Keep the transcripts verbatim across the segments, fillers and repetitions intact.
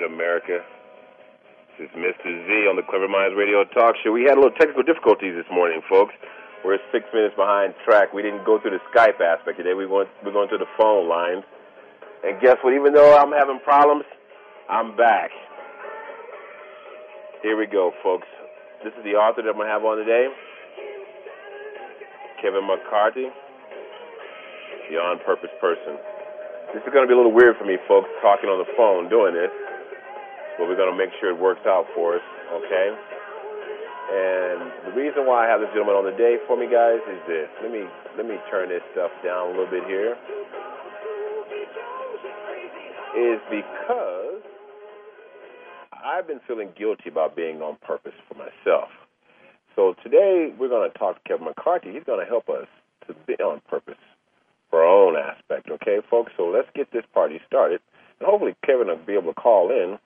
America. This is Mister Z on the Clever Minds Radio Talk Show. We had a little technical difficulties this morning, folks. We're six minutes behind track. We didn't go through the Skype aspect today. We went, we're going through the phone lines. And guess what? Even though I'm having problems, I'm back. Here we go, folks. This is the author that I'm going to have on today, Kevin McCarthy, the on-purpose person. This is going to be a little weird for me, folks, talking on the phone doing this, but we're going to make sure it works out for us, okay? And the reason why I have this gentleman on the day for me, guys, is this. Let me let me turn this stuff down a little bit here. Is because I've been feeling guilty about being on purpose for myself. So today we're going to talk to Kevin McCarthy. He's going to help us to be on purpose for our own aspect, okay, folks? So let's get this party started, and hopefully Kevin will be able to call in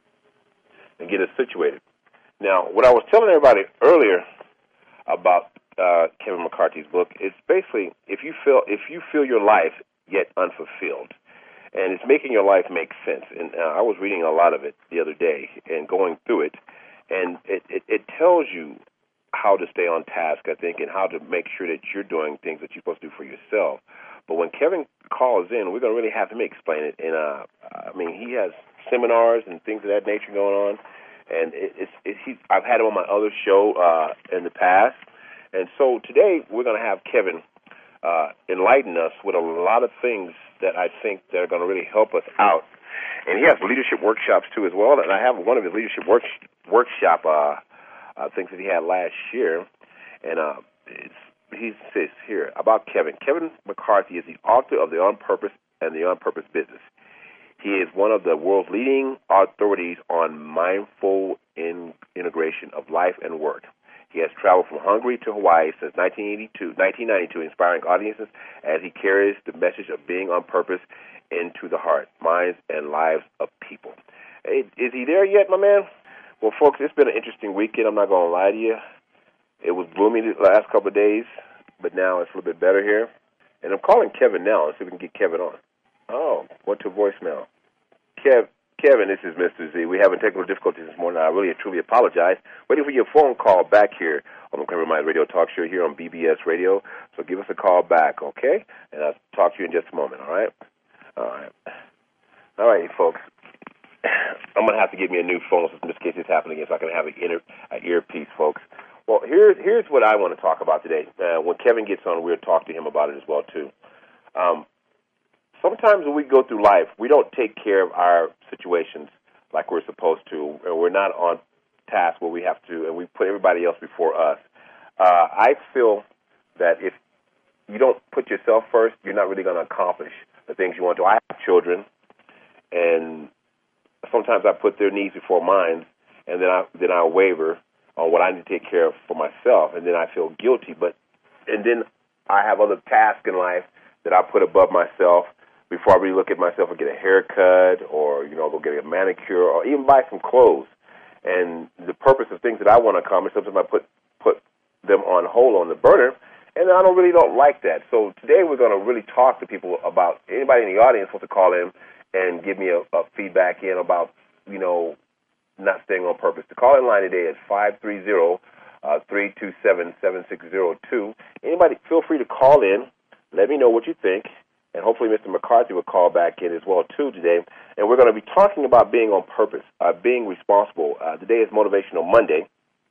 and get us situated. Now, what I was telling everybody earlier about uh, Kevin McCarthy's book is basically if you feel if you feel your life yet unfulfilled, and it's making your life make sense. And uh, I was reading a lot of it the other day and going through it, and it, it, it tells you how to stay on task, I think, and how to make sure that you're doing things that you're supposed to do for yourself. But when Kevin calls in, we're going to really have him explain it. And, uh, I mean, he has seminars and things of that nature going on. And it, it's, it's, he, I've had him on my other show uh, in the past. And so today we're going to have Kevin uh, enlighten us with a lot of things that I think that are going to really help us out. And he has leadership workshops, too, as well. And I have one of his leadership work, workshop uh, uh, things that he had last year. And uh, it's he says here about Kevin. Kevin McCarthy is the author of The On Purpose and The On Purpose Business. He is one of the world's leading authorities on mindful in integration of life and work. He has traveled from Hungary to Hawaii since nineteen eighty-two, nineteen ninety-two, inspiring audiences as he carries the message of being on purpose into the heart, minds, and lives of people. Hey, is he there yet, my man? Well, folks, it's been an interesting weekend. I'm not going to lie to you. It was gloomy the last couple of days, but now it's a little bit better here. And I'm calling Kevin now. Let's see if we can get Kevin on. Oh, went to voicemail. Kev, Kevin, this is Mister Z. We're having technical difficulties this morning. I really and truly apologize. Waiting for your phone call back here on the Clever Minds Radio Talk Show here on B B S Radio. So give us a call back, okay? And I'll talk to you in just a moment, all right? All right. All right, folks. I'm going to have to get me a new phone system just in case this happens again so I can have an, inner, an earpiece, folks. Well, here's, here's what I want to talk about today. Uh, when Kevin gets on, we'll talk to him about it as well, too. Um, sometimes when we go through life, we don't take care of our situations like we're supposed to, and we're not on task where we have to, and we put everybody else before us. Uh, I feel that if you don't put yourself first, you're not really going to accomplish the things you want to. I have children, and sometimes I put their needs before mine, and then I then I waver on what I need to take care of for myself, and then I feel guilty. But and then I have other tasks in life that I put above myself before I really look at myself and get a haircut, or you know, go get a manicure, or even buy some clothes. And the purpose of things that I want to accomplish, sometimes I put put them on hold on the burner, and I don't really don't like that. So today we're going to really talk to people about anybody in the audience wants to call in and give me a, a feedback in about you know. not staying on purpose. The call-in line today is five three zero, three two seven, seven six zero two. Anybody, feel free to call in. Let me know what you think, and hopefully Mister McCarthy will call back in as well, too, today. And we're going to be talking about being on purpose, uh, being responsible. Uh, today is Motivational Monday,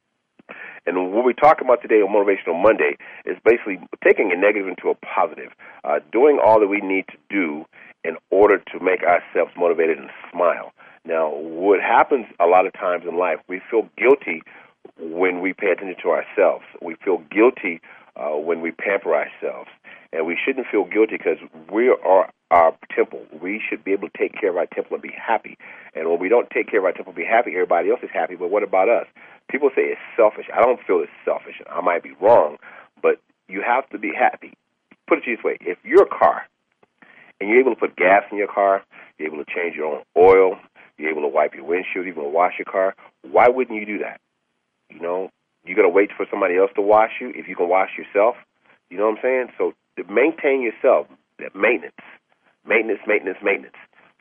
and what we're talking about today on Motivational Monday is basically taking a negative into a positive, uh, doing all that we need to do in order to make ourselves motivated and smile. Now, what happens a lot of times in life, we feel guilty when we pay attention to ourselves. We feel guilty uh, when we pamper ourselves. And we shouldn't feel guilty because we are our temple. We should be able to take care of our temple and be happy. And when we don't take care of our temple and be happy, everybody else is happy. But what about us? People say it's selfish. I don't feel it's selfish. I might be wrong, but you have to be happy. Put it this way. If you're a car and you're able to put gas in your car, you're able to change your own oil, you're able to wipe your windshield, you're able to wash your car, why wouldn't you do that? You know, you're going to wait for somebody else to wash you if you can wash yourself? You know what I'm saying? So to maintain yourself, that maintenance, maintenance, maintenance, maintenance.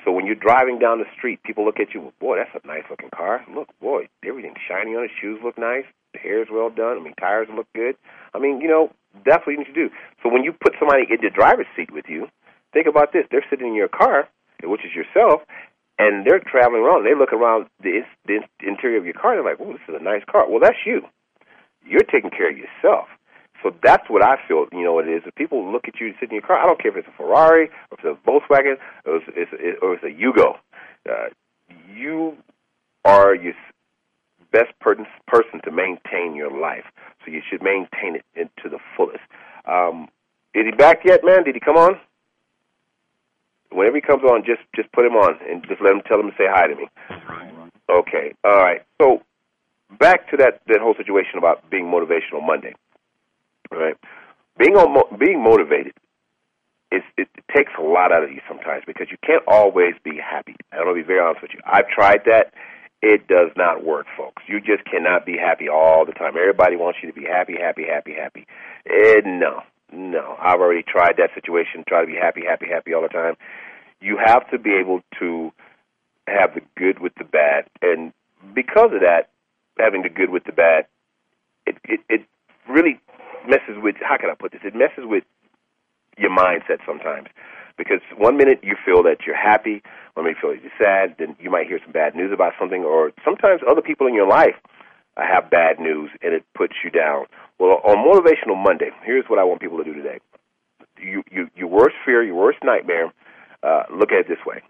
So when you're driving down the street, people look at you, well, boy, that's a nice-looking car. Look, boy, everything's shiny on it. Shoes look nice. The hair's well done. I mean, tires look good. I mean, you know, that's what you need to do. So when you put somebody in the driver's seat with you, think about this. They're sitting in your car, which is yourself, and they're traveling around. They look around the, the interior of your car, and they're like, oh, this is a nice car. Well, that's you. You're taking care of yourself. So that's what I feel, you know, what it is. If people look at you sitting in your car, I don't care if it's a Ferrari or if it's a Volkswagen or if it's, it's, or if it's a Yugo. Uh, you are your best person person to maintain your life. So you should maintain it in, to the fullest. Um, is he back yet, man? Did he come on? Whenever he comes on, just, just put him on and just let him tell him to say hi to me. Okay, all right. So back to that, that whole situation about being Motivational Monday. All right, being on, being motivated, is, it, it takes a lot out of you sometimes because you can't always be happy. I'm going to be very honest with you. I've tried that. It does not work, folks. You just cannot be happy all the time. Everybody wants you to be happy, happy, happy, happy. And no, no. I've already tried that situation, try to be happy, happy, happy all the time. You have to be able to have the good with the bad. And because of that, having the good with the bad, it, it, it really messes with, how can I put this? It messes with your mindset sometimes. Because one minute you feel that you're happy, one minute you feel you're sad, then you might hear some bad news about something, or sometimes other people in your life uh, have bad news and it puts you down. Well, on Motivational Monday, here's what I want people to do today. You, you, your worst fear, your worst nightmare, uh, look at it this way.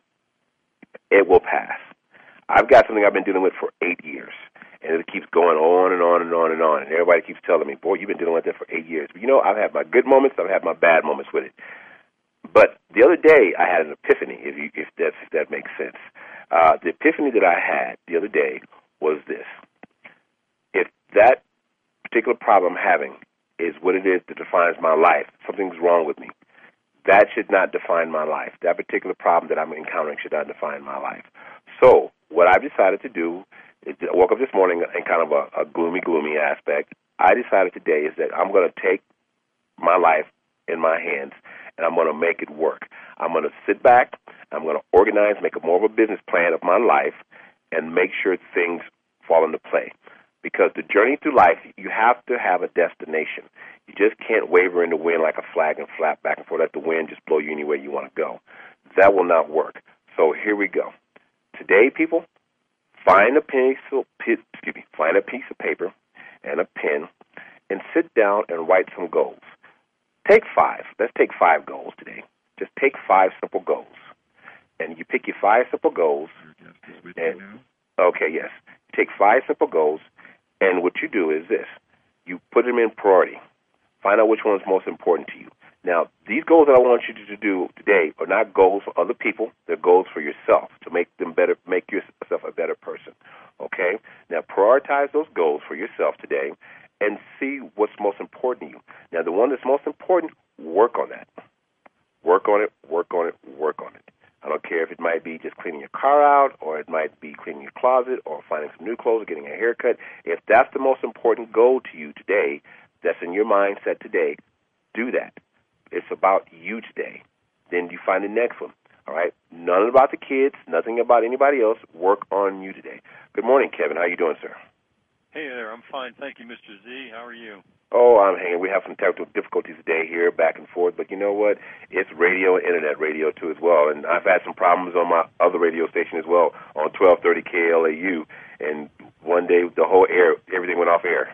It will pass. I've got something I've been dealing with for eight years. And it keeps going on and on and on and on. And everybody keeps telling me, boy, you've been dealing with that for eight years. But, you know, I've had my good moments. I've had my bad moments with it. But the other day I had an epiphany, if, you, if, that's, if that makes sense. Uh, the epiphany that I had the other day was this. If that particular problem I'm having is what it is that defines my life, something's wrong with me, that should not define my life. That particular problem that I'm encountering should not define my life. So what I've decided to do, I woke up this morning in kind of a, a gloomy, gloomy aspect. I decided today is that I'm going to take my life in my hands and I'm going to make it work. I'm going to sit back, I'm going to organize, make a more of a business plan of my life and make sure things fall into play. Because the journey through life, you have to have a destination. You just can't waver in the wind like a flag and flap back and forth, let the wind just blow you anywhere you want to go. That will not work. So here we go. Today, people, Find a piece of, excuse me, find a piece of paper and a pen and sit down and write some goals. Take five. Let's take five goals today. Just take five simple goals. And you pick your five simple goals. And, okay, yes. Take five simple goals, and what you do is this. You put them in priority. Find out which one is most important to you. Now, these goals that I want you to do today are not goals for other people. They're goals for yourself to make them better, make yourself a better person. Okay? Now, prioritize those goals for yourself today and see what's most important to you. Now, the one that's most important, work on that. Work on it, work on it, work on it. I don't care if it might be just cleaning your car out or it might be cleaning your closet or finding some new clothes or getting a haircut. If that's the most important goal to you today, that's in your mindset today, do that. It's about you today. Then you find the next one, all right? None about the kids, nothing about anybody else. Work on you today. Good morning, Kevin. How you doing, sir? Hey there. I'm fine. Thank you, Mister Z. How are you? Oh, I'm hanging. We have some technical difficulties today here, back and forth. But you know what? It's radio and internet radio, too, as well. And I've had some problems on my other radio station as well, on twelve thirty K L A U. And one day, the whole air, everything went off air.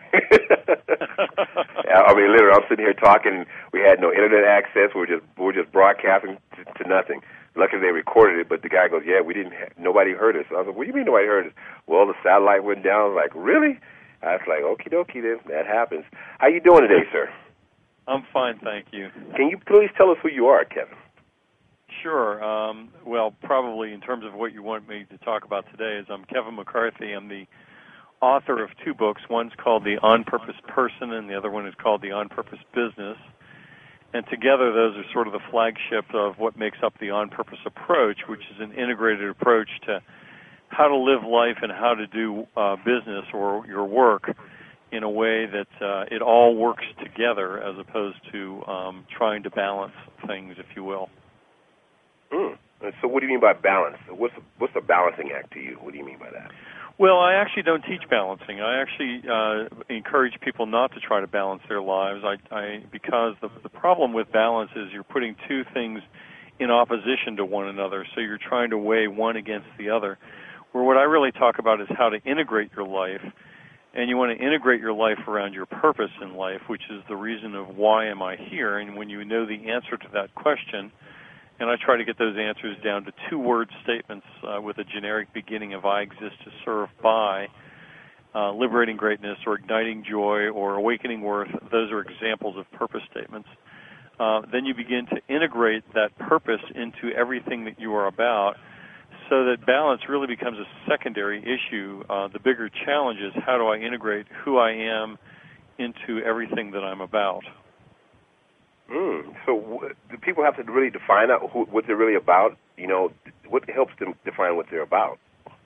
I mean, literally, I'm sitting here talking, and we had no internet access. We were just, we were just broadcasting to, to nothing. Luckily, they recorded it, but the guy goes, yeah, we didn't, have, nobody heard us. I was like, what do you mean nobody heard us? Well, the satellite went down. I was like, really? I was like, okie dokie then, that happens. How you doing today, sir? I'm fine, thank you. Can you please tell us who you are, Kevin? Sure. Um, well, probably in terms of what you want me to talk about today is I'm Kevin McCarthy. I'm the author of two books. One's called The On-Purpose Person, and the other one is called The On-Purpose Business. And together, those are sort of the flagship of what makes up the On-Purpose approach, which is an integrated approach to how to live life and how to do uh, business or your work in a way that uh, it all works together as opposed to um, trying to balance things, if you will. Mm, And so what do you mean by balance? What's what's a balancing act to you? What do you mean by that? Well, I actually don't teach balancing. I actually uh, encourage people not to try to balance their lives. I, I because the the problem with balance is you're putting two things in opposition to one another, so you're trying to weigh one against the other. Where what I really talk about is how to integrate your life, and you want to integrate your life around your purpose in life, which is the reason of why am I here. And when you know the answer to that question, and I try to get those answers down to two-word statements uh, with a generic beginning of I exist to serve by, uh, liberating greatness or igniting joy or awakening worth. Those are examples of purpose statements. Uh, then you begin to integrate that purpose into everything that you are about, so that balance really becomes a secondary issue. Uh, the bigger challenge is how do I integrate who I am into everything that I'm about. Mm. So w- do people have to really define out who, what they're really about? You know, what helps them define what they're about?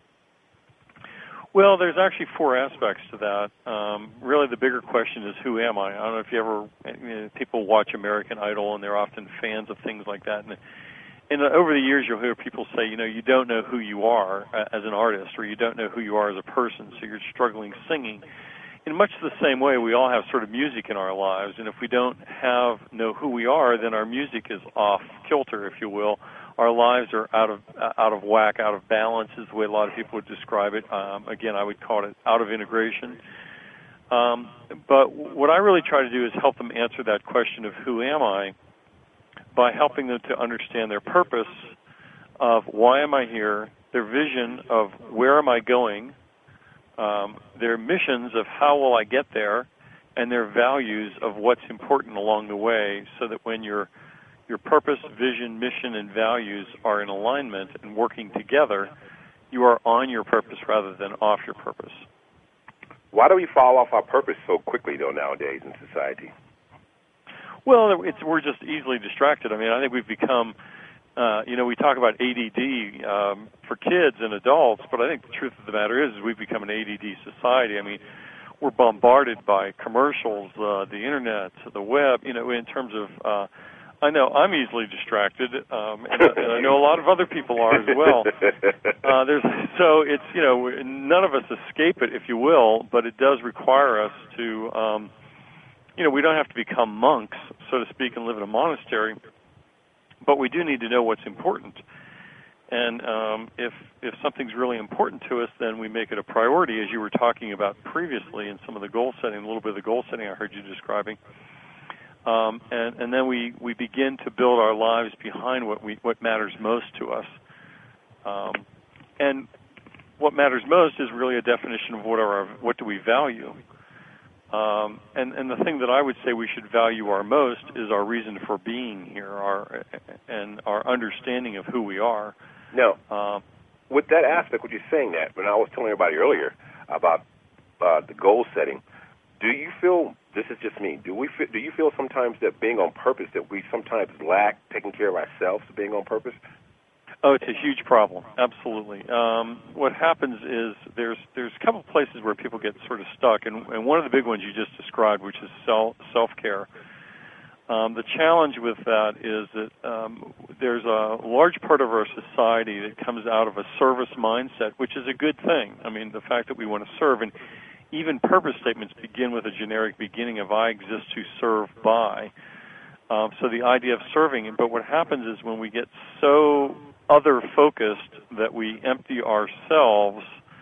Well, there's actually four aspects to that. Um, really, the bigger question is who am I? I don't know if you ever, you know, people watch American Idol, and they're often fans of things like that. And, and over the years, you'll hear people say, you know, you don't know who you are as an artist, or you don't know who you are as a person, so you're struggling singing. In much the same way, we all have sort of music in our lives, and if we don't have know who we are, then our music is off kilter, if you will. Our lives are out of uh, out of whack, out of balance, is the way a lot of people would describe it. Um, again, I would call it out of integration. Um, but what I really try to do is help them answer that question of who am I by helping them to understand their purpose of why am I here, their vision of where am I going, Um, their missions of how will I get there, and their values of what's important along the way, so that when your your purpose, vision, mission, and values are in alignment and working together, you are on your purpose rather than off your purpose. Why do we fall off our purpose so quickly, though, nowadays in society? Well, it's, we're just easily distracted. I mean, I think we've become... Uh, you know, we talk about A D D um, for kids and adults, but I think the truth of the matter is, is we've become an A D D society. I mean, we're bombarded by commercials, uh, the internet, the web, you know, in terms of, uh, I know I'm easily distracted, um, and, and I know a lot of other people are as well. Uh, there's, so it's, you know, none of us escape it, if you will, but it does require us to, um, you know, we don't have to become monks, so to speak, and live in a monastery. But we do need to know what's important. And um, if if something's really important to us, then we make it a priority, as you were talking about previously in some of the goal setting, a little bit of the goal setting I heard you describing. Um, and, and then we, we begin to build our lives behind what we what matters most to us. Um, and what matters most is really a definition of what are our, what do we value. Um, and, and the thing that I would say we should value our most is our reason for being here, our and our understanding of who we are. Now, um, with that aspect, what you're saying that, when I was telling everybody earlier about uh, the goal setting, do you feel, this is just me, do we feel, do you feel sometimes that being on purpose, that we sometimes lack taking care of ourselves being on purpose? Oh, it's a huge problem. Absolutely. Um, what happens is there's there's a couple of places where people get sort of stuck, and, and one of the big ones you just described, which is self self-care. Um, the challenge with that is that um, there's a large part of our society that comes out of a service mindset, which is a good thing. I mean, the fact that we want to serve, and even purpose statements begin with a generic beginning of I exist to serve by. Um, so the idea of serving, but what happens is when we get so other-focused that we empty ourselves,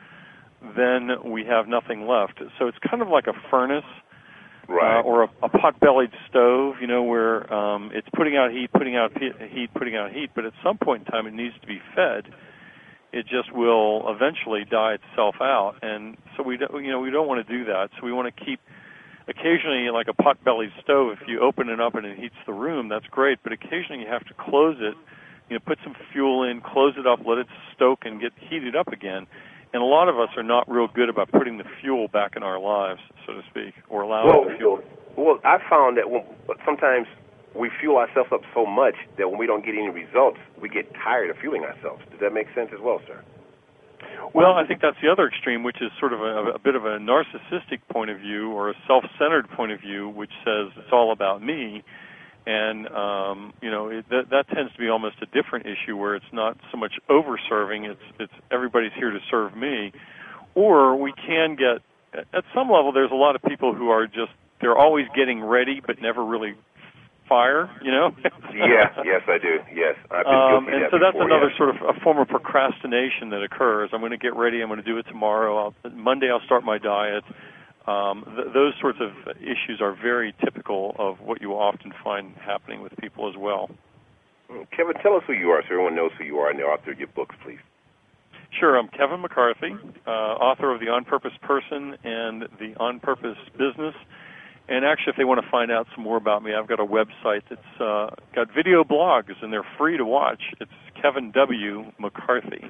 then we have nothing left. So it's kind of like a furnace, right. uh, or a, a pot-bellied stove, you know, where um, it's putting out heat, putting out heat, putting out heat, but at some point in time it needs to be fed. It just will eventually die itself out, and so we don't, you know, we don't want to do that. So we want to keep. Occasionally, like a pot-bellied stove, if you open it up and it heats the room, that's great. But occasionally, you have to close it. You know, put some fuel in, close it up, let it stoke and get heated up again. And a lot of us are not real good about putting the fuel back in our lives, so to speak, or allowing well, the fuel. Well, I found that when, sometimes we fuel ourselves up so much that when we don't get any results, we get tired of fueling ourselves. Does that make sense as well, sir? Well, I think that's the other extreme, which is sort of a, a bit of a narcissistic point of view or a self-centered point of view, which says it's all about me. And, um, you know, it, that, that tends to be almost a different issue where it's not so much over-serving, it's, it's everybody's here to serve me. Or we can get, at some level, there's a lot of people who are just, they're always getting ready but never really fire, you know? Yeah, yes, I do, yes. I've been um, guilty and of that so that's before, another yeah. sort of a form of procrastination that occurs. I'm going to get ready, I'm going to do it tomorrow, I'll, Monday I'll start my diet. Um, th- those sorts of issues are very typical of what you often find happening with people as well. Kevin, tell us who you are so everyone knows who you are and the author of your books, please. Sure, I'm Kevin McCarthy, uh, author of The On Purpose Person and The On Purpose Business. And actually, if they want to find out some more about me, I've got a website that's uh, got video blogs, and they're free to watch. It's kevin w mccarthy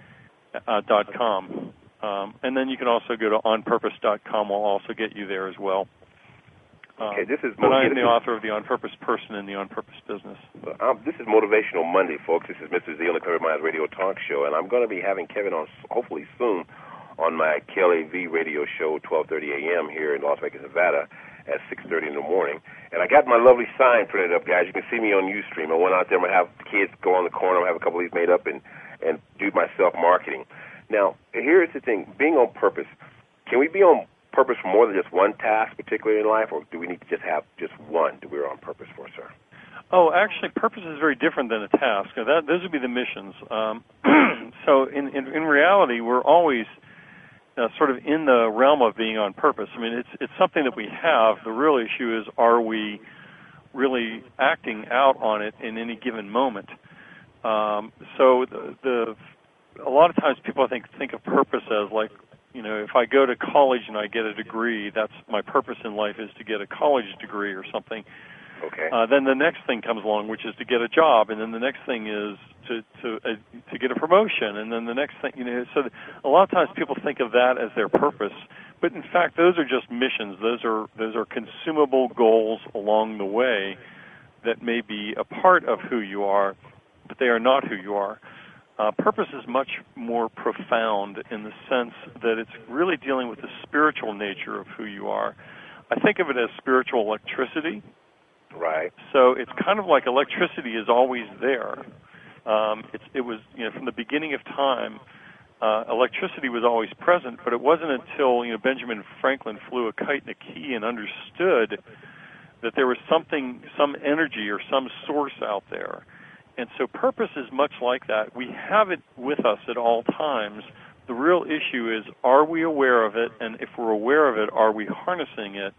dot com. Um, and then you can also go to on purpose dot com. We'll also get you there as well. Um, okay, this is but I am this the is, author of The On Purpose Person and The On Purpose Business. Uh, um, this is Motivational Monday, folks. This is Mister Zeal, the Clever Minds Radio Talk Show, and I'm going to be having Kevin on hopefully soon on my K L A V radio show, twelve thirty a.m. here in Las Vegas, Nevada, at six thirty in the morning. And I got my lovely sign printed up, guys. You can see me on Ustream. I went out there. I'm going to have kids go on the corner. I'm going to have a couple of these made up and, and do my self-marketing. Now, here's the thing. Being on purpose, can we be on purpose for more than just one task, particularly in life, or do we need to just have just one that we're on purpose for, sir? Oh, actually, purpose is very different than a task. Now, that, those would be the missions. Um, so in, in, in reality, we're always uh, sort of in the realm of being on purpose. I mean, it's it's something that we have. The real issue is, are we really acting out on it in any given moment? Um, so the, the a lot of times people, I think, think of purpose as like, you know, if I go to college and I get a degree, that's my purpose in life is to get a college degree or something. Okay. Uh, then the next thing comes along, which is to get a job, and then the next thing is to to uh, to get a promotion, and then the next thing, you know. So a lot of times people think of that as their purpose, but in fact, those are just missions. Those are those are consumable goals along the way that may be a part of who you are, but they are not who you are. Uh, purpose is much more profound in the sense that it's really dealing with the spiritual nature of who you are. I think of it as spiritual electricity. Right. So it's kind of like electricity is always there. Um, it's, it was, you know, from the beginning of time, uh, electricity was always present, but it wasn't until, you know, Benjamin Franklin flew a kite and a key and understood that there was something, some energy or some source out there. And so purpose is much like that. We have it with us at all times. The real issue is, are we aware of it? And if we're aware of it, are we harnessing it?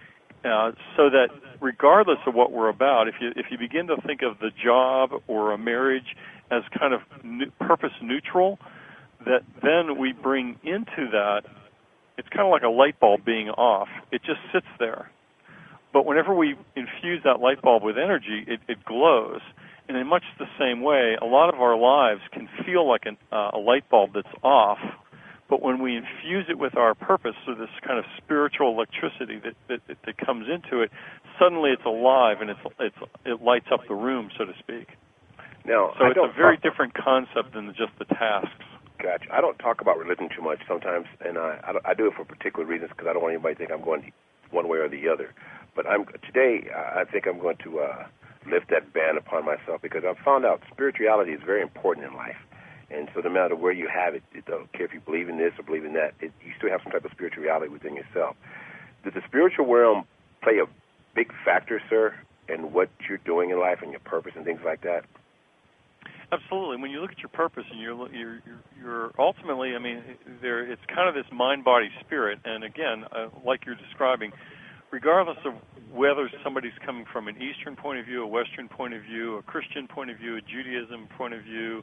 Uh, so that regardless of what we're about, if you if you begin to think of the job or a marriage as kind of new, purpose neutral, that then we bring into that, it's kind of like a light bulb being off. It just sits there. But whenever we infuse that light bulb with energy, it, it glows. And in much the same way, a lot of our lives can feel like an, uh, a light bulb that's off, but when we infuse it with our purpose, so this kind of spiritual electricity that, that, that comes into it, suddenly it's alive and it's, it's, it lights up the room, so to speak. Now, so I it's don't a very talk, different concept than just the tasks. Gotcha. I don't talk about religion too much sometimes, and I, I, I do it for particular reasons because I don't want anybody to think I'm going one way or the other. But I'm today, I think I'm going to uh, lift that ban upon myself because I've found out spirituality is very important in life. And so no matter where you have it, it don't care if you believe in this or believe in that, it, you still have some type of spirituality within yourself. Does the spiritual realm play a big factor, sir, in what you're doing in life and your purpose and things like that? Absolutely. When you look at your purpose and you're you're you're ultimately, I mean, there it's kind of this mind, body, spirit. And again, uh, like you're describing, regardless of whether somebody's coming from an Eastern point of view, a Western point of view, a Christian point of view, a Judaism point of view,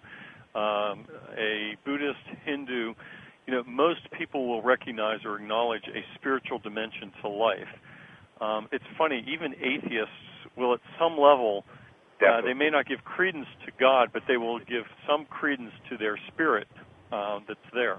um, a Buddhist, Hindu, you know, most people will recognize or acknowledge a spiritual dimension to life. Um, it's funny, even atheists will at some level, uh, they may not give credence to God, but they will give some credence to their spirit uh, that's there.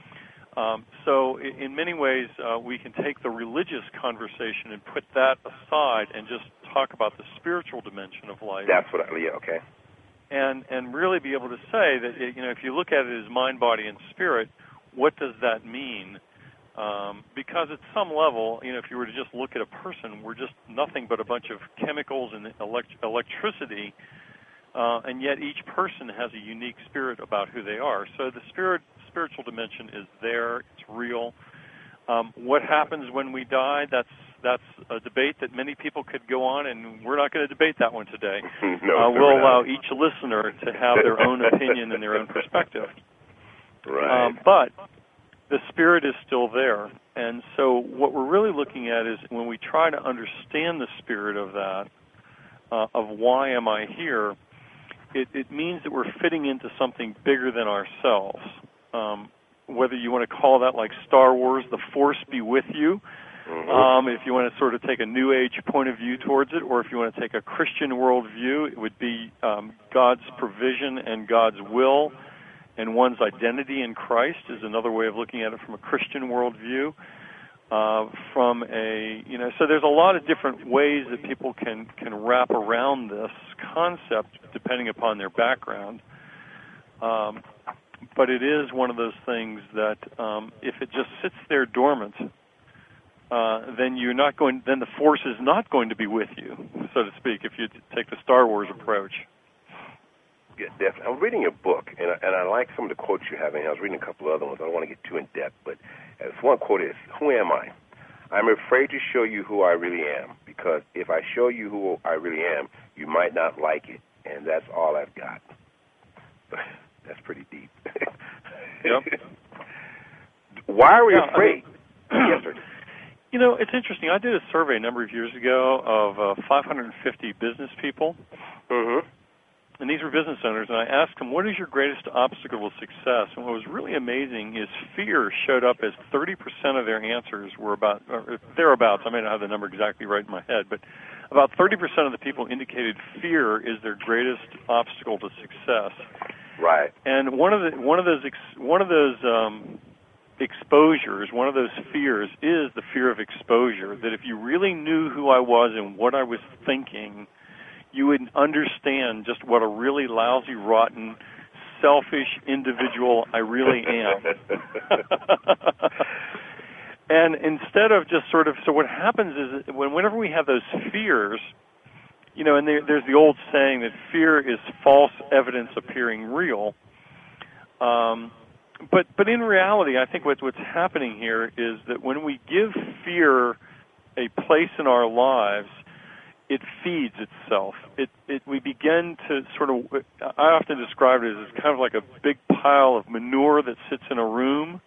Um, so in, in many ways, uh, we can take the religious conversation and put that aside and just talk about the spiritual dimension of life. That's what I, yeah, okay. And and really be able to say that, you know, if you look at it as mind, body, and spirit, what does that mean? Um, because at some level, you know, if you were to just look at a person, we're just nothing but a bunch of chemicals and elect- electricity, uh, and yet each person has a unique spirit about who they are. So the spirit, spiritual dimension is there, it's real. Um, what happens when we die, that's that's a debate that many people could go on, and we're not going to debate that one today. no, uh, we'll allow each listener to have their own opinion and their own perspective. Right. Um, but the spirit is still there. And so what we're really looking at is when we try to understand the spirit of that, uh, of why am I here, it, it means that we're fitting into something bigger than ourselves. Um, whether you want to call that like Star Wars, the Force be with you, mm-hmm. um, if you want to sort of take a New Age point of view towards it, or if you want to take a Christian worldview, it would be um, God's provision and God's will, and one's identity in Christ is another way of looking at it from a Christian worldview. Uh, from a, you know, so there's a lot of different ways that people can, can wrap around this concept depending upon their background. Um, but it is one of those things that um, if it just sits there dormant, uh, then you're not going, then the Force is not going to be with you, so to speak, if you take the Star Wars approach. Yeah, definitely. I'm reading your book, and I, and I like some of the quotes you have in here. I was reading a couple of other ones. I don't want to get too in-depth, but as one quote is, "Who am I? I'm afraid to show you who I really am, because if I show you who I really am, you might not like it, and that's all I've got." That's pretty deep. Yep. Why are we yeah, afraid? I mean, Yes, sir. You know, it's interesting. I did a survey a number of years ago of uh, five hundred fifty business people. Mm-hmm. And these were business owners, and I asked them, what is your greatest obstacle to success? And what was really amazing is fear showed up as thirty percent of their answers were about, or thereabouts, I may not have the number exactly right in my head, but about thirty percent of the people indicated fear is their greatest obstacle to success. Right. And one of the one of those ex, one of those um, exposures, one of those fears is the fear of exposure, that if you really knew who I was and what I was thinking, you would understand just what a really lousy, rotten, selfish individual I really am. And instead of just sort of, so what happens is when, whenever we have those fears, you know, and there, there's the old saying that fear is false evidence appearing real. Um, but but in reality, I think what's, what's happening here is that when we give fear a place in our lives, it feeds itself. It, it, we begin to sort of, I often describe it as kind of like a big pile of manure that sits in a room,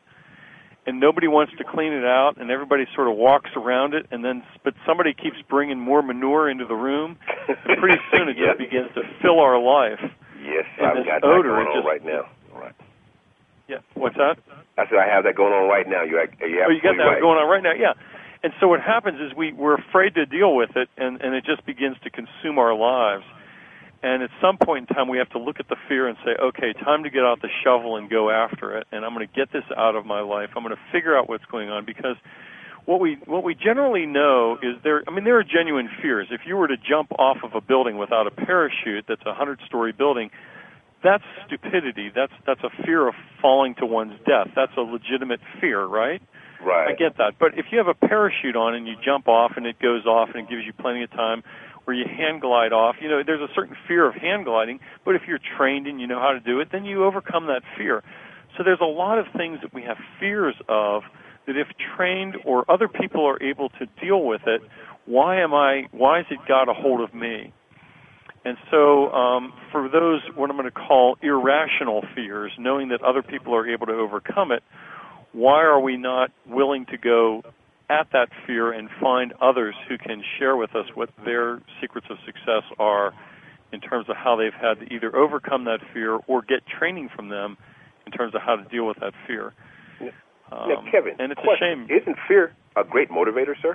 and nobody wants to clean it out, and everybody sort of walks around it, and then, but somebody keeps bringing more manure into the room, and pretty soon it Yes. just begins to fill our life. Yes, and I've this got odor, that it going on just, right now. Right. Yeah, what's that? I said I have that going on right now. You're, you're Oh, you got that right. going on right now, yeah. And so what happens is we, we're afraid to deal with it, and, and it just begins to consume our lives. And at some point in time, we have to look at the fear and say, okay, time to get out the shovel and go after it, and I'm going to get this out of my life. I'm going to figure out what's going on, because what we what we generally know is there, I mean, there are genuine fears. If you were to jump off of a building without a parachute that's a hundred-story building, that's stupidity. That's that's a fear of falling to one's death. That's a legitimate fear, right? Right. I get that. But if you have a parachute on and you jump off and it goes off and it gives you plenty of time, or you hand glide off, you know, there's a certain fear of hand gliding, but if you're trained and you know how to do it, then you overcome that fear. So there's a lot of things that we have fears of that if trained or other people are able to deal with it, why am I, why has it got a hold of me? And so um, for those, what I'm going to call irrational fears, knowing that other people are able to overcome it, why are we not willing to go at that fear and find others who can share with us what their secrets of success are in terms of how they've had to either overcome that fear or get training from them in terms of how to deal with that fear. Um, now, Kevin, and it's question. a shame. Isn't fear a great motivator, sir?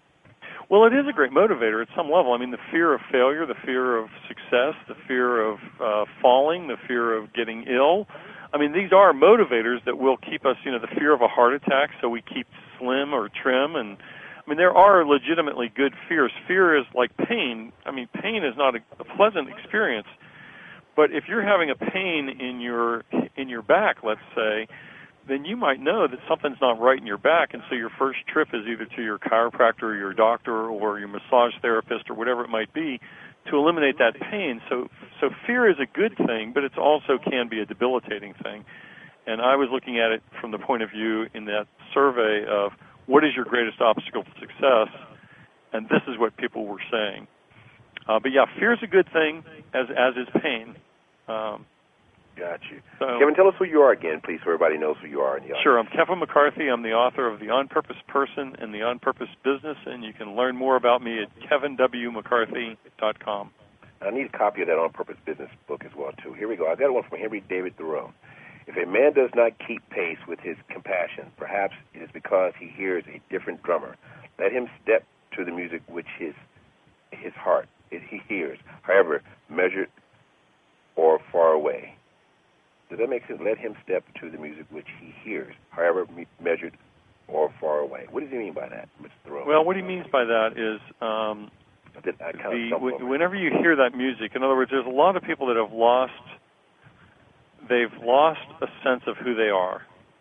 Well, it is a great motivator at some level. I mean, the fear of failure, the fear of success, the fear of uh, falling, the fear of getting ill. I mean, these are motivators that will keep us, you know, the fear of a heart attack, so we keep slim or trim. And, I mean, there are legitimately good fears. Fear is like pain. I mean, pain is not a, a pleasant experience. But if you're having a pain in your in your back, let's say, then you might know that something's not right in your back, and so your first trip is either to your chiropractor or your doctor or your massage therapist or whatever it might be to eliminate that pain. So, so fear is a good thing, but it also can be a debilitating thing. And I was looking at it from the point of view in that survey of what is your greatest obstacle to success, and this is what people were saying. Uh, but yeah, fear is a good thing, as as is pain. Um, Got you. So, Kevin, tell us who you are again, please, so everybody knows who you are in the audience. Sure. I'm Kevin McCarthy. I'm the author of The On Purpose Person and The On Purpose Business, and you can learn more about me at kevin w mccarthy dot com. I need a copy of that On Purpose Business book as well, too. Here we go. I got one from Henry David Thoreau. If a man does not keep pace with his compassion, perhaps it is because he hears a different drummer. Let him step to the music which his his heart it, he hears, however measured or far away. Does that make sense? Let him step to the music which he hears, however me- measured or far away. What does he mean by that, Mister Thoreau? Well, what he means by that is um, I did, I kind the, of w- whenever you hear that music, in other words, there's a lot of people that have lost, they've lost a sense of who they are.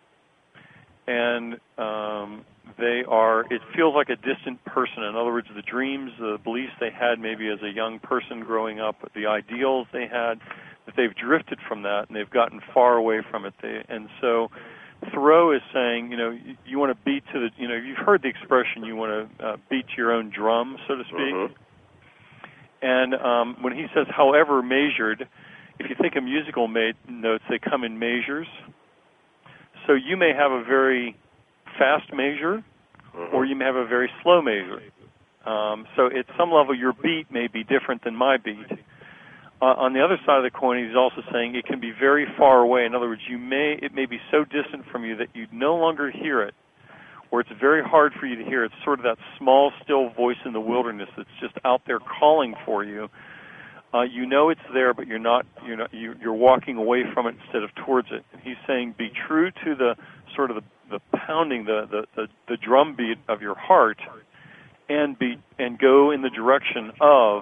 And um, they are, it feels like a distant person. In other words, the dreams, the beliefs they had maybe as a young person growing up, the ideals they had, that they've drifted from that and they've gotten far away from it. They, and so Thoreau is saying, you know, you, you want to beat to the, you know, you've heard the expression, you want to uh, beat to your own drum, so to speak. Mm-hmm. And um, when he says, however measured, if you think of musical ma- notes, they come in measures. So you may have a very fast measure, mm-hmm. or you may have a very slow measure. Um, so at some level, your beat may be different than my beat. Uh, on the other side of the coin, he's also saying it can be very far away. In other words, you may it may be so distant from you that you no longer hear it, or it's very hard for you to hear. It's sort of that small, still voice in the wilderness that's just out there calling for you. Uh, you know it's there, but you're not. You're not. You're walking away from it instead of towards it. And he's saying, be true to the sort of the, the pounding, the, the, the, the drum beat of your heart, and be and go in the direction of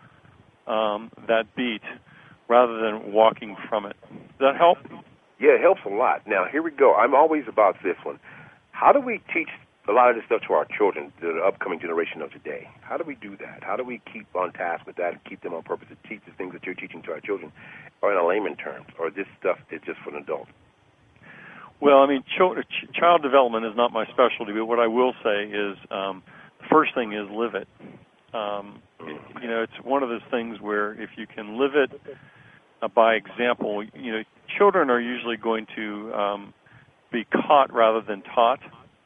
um, that beat, rather than walking from it. Does that help? Yeah, it helps a lot. Now here we go. I'm always about this one. How do we teach a lot of this stuff to our children, the upcoming generation of today? How do we do that? How do we keep on task with that and keep them on purpose to teach the things that you're teaching to our children, or in a layman terms, or this stuff is just for an adult? Well, I mean, ch- child development is not my specialty, but what I will say is um, the first thing is live it. Um, it. You know, it's one of those things where if you can live it uh, by example, you know, children are usually going to um, be caught rather than taught.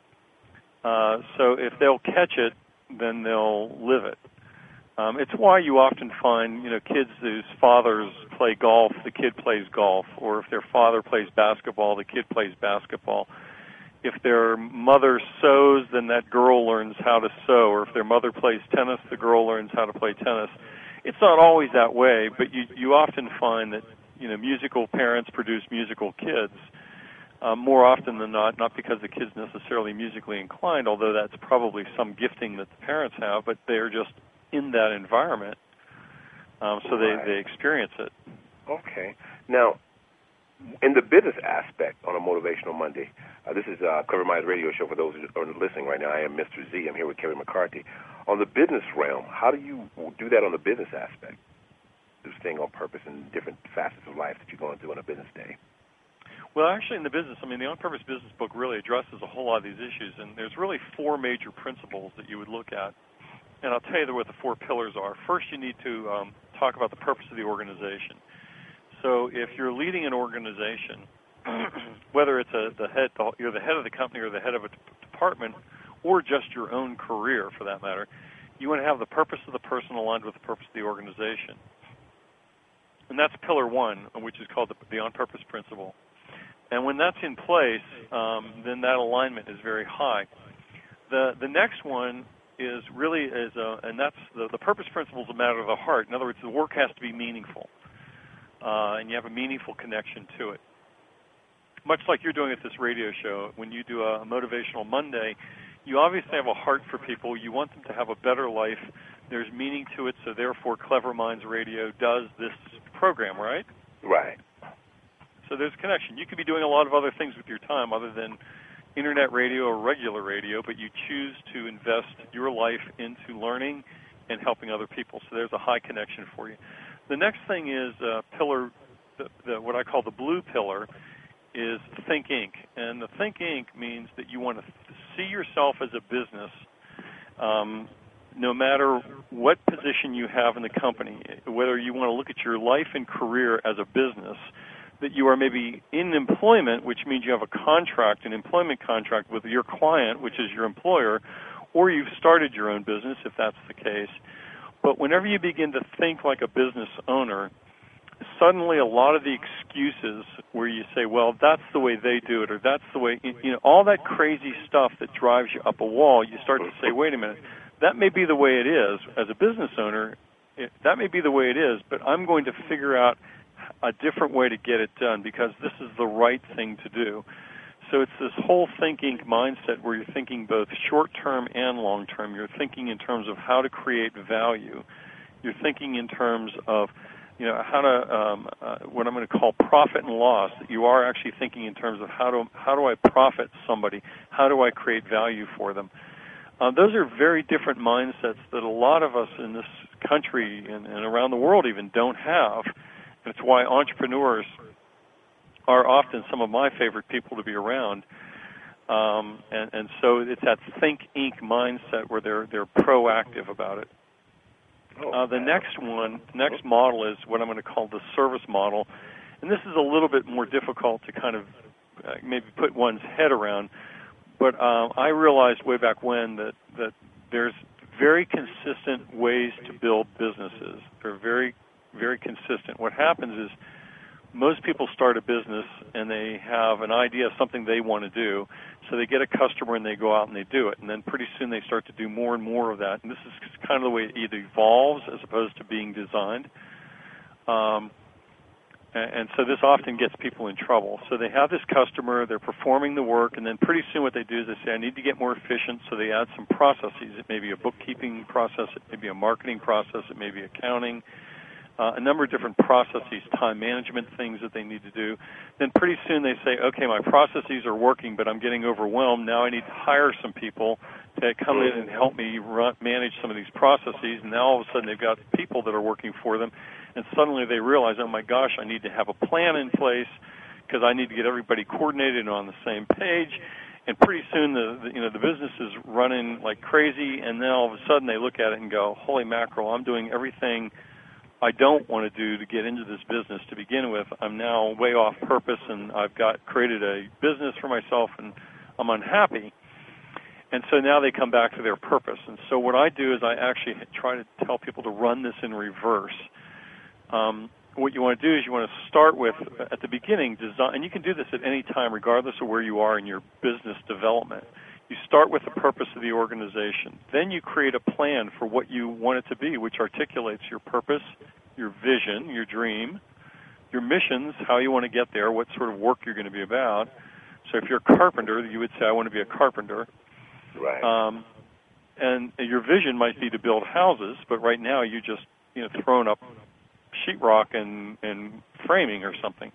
Uh, so if they'll catch it, then they'll live it. Um, it's why you often find, you know, kids whose fathers play golf, the kid plays golf, or if their father plays basketball, the kid plays basketball. If their mother sews, then that girl learns how to sew, or if their mother plays tennis, the girl learns how to play tennis. It's not always that way, but you, you often find that, you know, musical parents produce musical kids. Uh, more often than not, not because the kid's necessarily musically inclined, although that's probably some gifting that the parents have, but they're just in that environment, um, so right. they, they experience it. Okay. Now, in the business aspect on a Motivational Monday, uh, this is uh, Clever Minds Radio Show for those who are listening right now. I am Mister Z. I'm here with Kevin McCarthy. On the business realm, how do you do that on the business aspect? Just staying on purpose in different facets of life that you're going through on a business day. Well, actually, in the business, I mean, the On Purpose Business book really addresses a whole lot of these issues, and there's really four major principles that you would look at. And I'll tell you what the four pillars are. First, you need to um, talk about the purpose of the organization. So if you're leading an organization, whether it's a, the head, you're the head of the company or the head of a department, or just your own career, for that matter, you want to have the purpose of the person aligned with the purpose of the organization. And that's pillar one, which is called the, the on-purpose principle. And when that's in place, um, then that alignment is very high. The the next one is really, is a, and that's the, the purpose principle is a matter of the heart. In other words, the work has to be meaningful, uh, and you have a meaningful connection to it. Much like you're doing at this radio show, when you do a Motivational Monday, you obviously have a heart for people. You want them to have a better life. There's meaning to it, so therefore Clever Minds Radio does this program, right? Right. So there's a connection. You could be doing a lot of other things with your time other than internet radio or regular radio, but you choose to invest your life into learning and helping other people. So there's a high connection for you. The next thing is uh, pillar, the, the, what I call the blue pillar, is Think Incorporated. And the Think Incorporated means that you want to see yourself as a business, um, no matter what position you have in the company, whether you want to look at your life and career as a business, that you are maybe in employment, which means you have a contract, an employment contract with your client, which is your employer, or you've started your own business, if that's the case. But whenever you begin to think like a business owner, suddenly a lot of the excuses where you say, well, that's the way they do it, or that's the way, you know, all that crazy stuff that drives you up a wall, you start to say, wait a minute, that may be the way it is. As a business owner, it, that may be the way it is, but I'm going to figure out a different way to get it done because this is the right thing to do. So it's this whole thinking mindset where you're thinking both short-term and long-term. You're thinking in terms of how to create value. You're thinking in terms of, you know, how to, um, uh, what I'm going to call profit and loss. You are actually thinking in terms of how do, how do I profit somebody? How do I create value for them? Uh, those are very different mindsets that a lot of us in this country and, and around the world even don't have. It's why entrepreneurs are often some of my favorite people to be around. Um, and, and so it's that Think Incorporated mindset where they're they're proactive about it. Uh, the next one, next model is what I'm going to call the service model. And this is a little bit more difficult to kind of uh, maybe put one's head around. But um, I realized way back when that, that there's very consistent ways to build businesses. They're very very consistent. What happens is most people start a business and they have an idea of something they want to do, so they get a customer and they go out and they do it, and then pretty soon they start to do more and more of that. And this is kind of the way it either evolves as opposed to being designed. Um, and, and so this often gets people in trouble. So they have this customer, they're performing the work, and then pretty soon what they do is they say, I need to get more efficient, so they add some processes. It may be a bookkeeping process, it may be a marketing process, it may be accounting, Uh, a number of different processes, time management things that they need to do. Then pretty soon they say, okay, my processes are working, but I'm getting overwhelmed. Now I need to hire some people to come in and help me run, manage some of these processes. And now all of a sudden they've got people that are working for them. And suddenly they realize, oh, my gosh, I need to have a plan in place because I need to get everybody coordinated and on the same page. And pretty soon the, the you know the business is running like crazy. And then all of a sudden they look at it and go, holy mackerel, I'm doing everything I don't want to do to get into this business to begin with. I'm now way off purpose, and I've got created a business for myself, and I'm unhappy. And so now they come back to their purpose. And so what I do is I actually try to tell people to run this in reverse. Um, what you want to do is you want to start with, at the beginning, design, and you can do this at any time, regardless of where you are in your business development. You start with the purpose of the organization. Then you create a plan for what you want it to be, which articulates your purpose, your vision, your dream, your missions, how you want to get there, what sort of work you're going to be about. So if you're a carpenter, you would say, I want to be a carpenter. Right. Um, and your vision might be to build houses, but right now you just, you know, throwing up sheetrock and, and framing or something.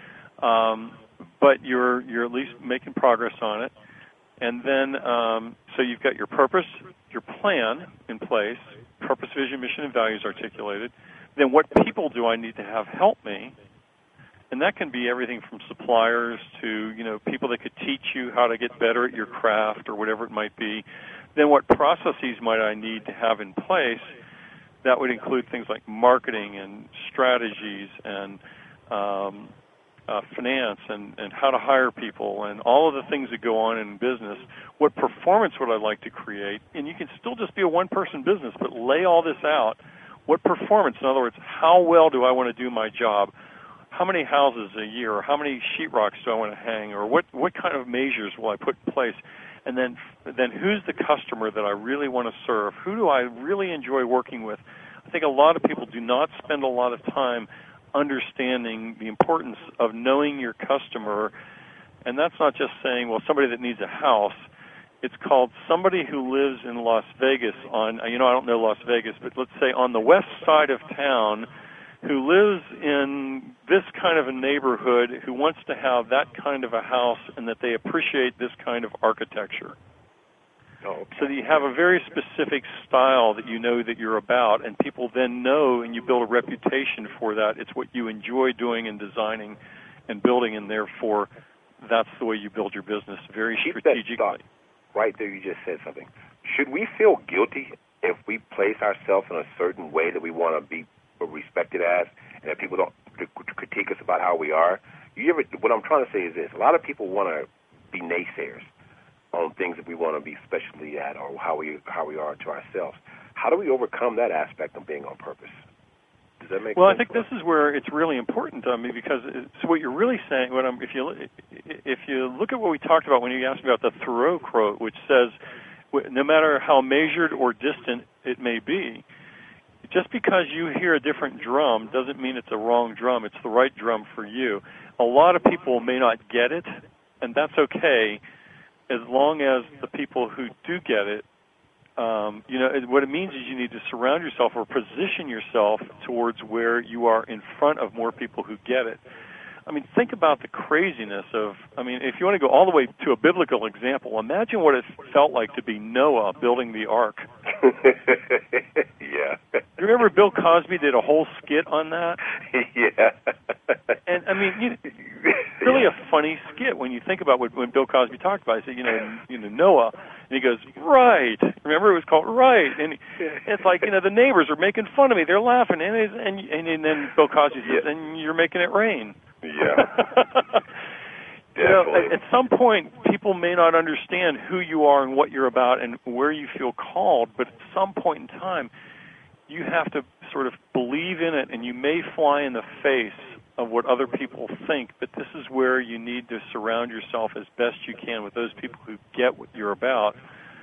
Um, but you're you're at least making progress on it. And then, um, so you've got your purpose, your plan in place, purpose, vision, mission, and values articulated. Then what people do I need to have help me? And that can be everything from suppliers to, you know, people that could teach you how to get better at your craft or whatever it might be. Then what processes might I need to have in place? That would include things like marketing and strategies and um Uh, finance and, and how to hire people and all of the things that go on in business. What performance would I like to create? And you can still just be a one-person business, but lay all this out. What performance? In other words, how well do I want to do my job? How many houses a year? Or how many sheetrocks do I want to hang? Or what, what kind of measures will I put in place? And then, then who's the customer that I really want to serve? Who do I really enjoy working with? I think a lot of people do not spend a lot of time understanding the importance of knowing your customer, and that's not just saying, well, somebody that needs a house. It's called somebody who lives in Las Vegas on, you know, I don't know Las Vegas, but let's say on the west side of town, who lives in this kind of a neighborhood, who wants to have that kind of a house, and that they appreciate this kind of architecture. Oh, okay. So that you have a very specific style that you know that you're about, and people then know, and you build a reputation for that. It's what you enjoy doing and designing and building, and therefore that's the way you build your business, very Keep strategically. That thought right there, you just said something. Should we feel guilty if we place ourselves in a certain way that we want to be respected as, and that people don't critique us about how we are? You ever? What I'm trying to say is this: a lot of people want to be naysayers on things that we want to be specially at, or how we how we are to ourselves. How do we overcome that aspect of being on purpose? Does that make well, sense? I think this is where it's really important to me, because it, so what you're really saying, what I'm, if you if you look at what we talked about when you asked me about the Thoreau quote, which says, no matter how measured or distant it may be, just because you hear a different drum doesn't mean it's a wrong drum. It's the right drum for you. A lot of people may not get it, and that's okay, as long as the people who do get it, um, you know, what it means is you need to surround yourself or position yourself towards where you are in front of more people who get it. I mean, think about the craziness of, I mean, if you want to go all the way to a biblical example, imagine what it felt like to be Noah building the ark. Yeah. You remember Bill Cosby did a whole skit on that? Yeah. And, I mean, you, really a funny skit when you think about what when Bill Cosby talked about it. He said, you know, you know, Noah, and he goes, right. Remember, it was called Right. And it's like, you know, the neighbors are making fun of me. They're laughing. And, it's, and, and, and then Bill Cosby says, yeah. and you're making it rain. Yeah. You know, at, at some point, people may not understand who you are and what you're about and where you feel called, but at some point in time, you have to sort of believe in it, and you may fly in the face of what other people think, but this is where you need to surround yourself as best you can with those people who get what you're about,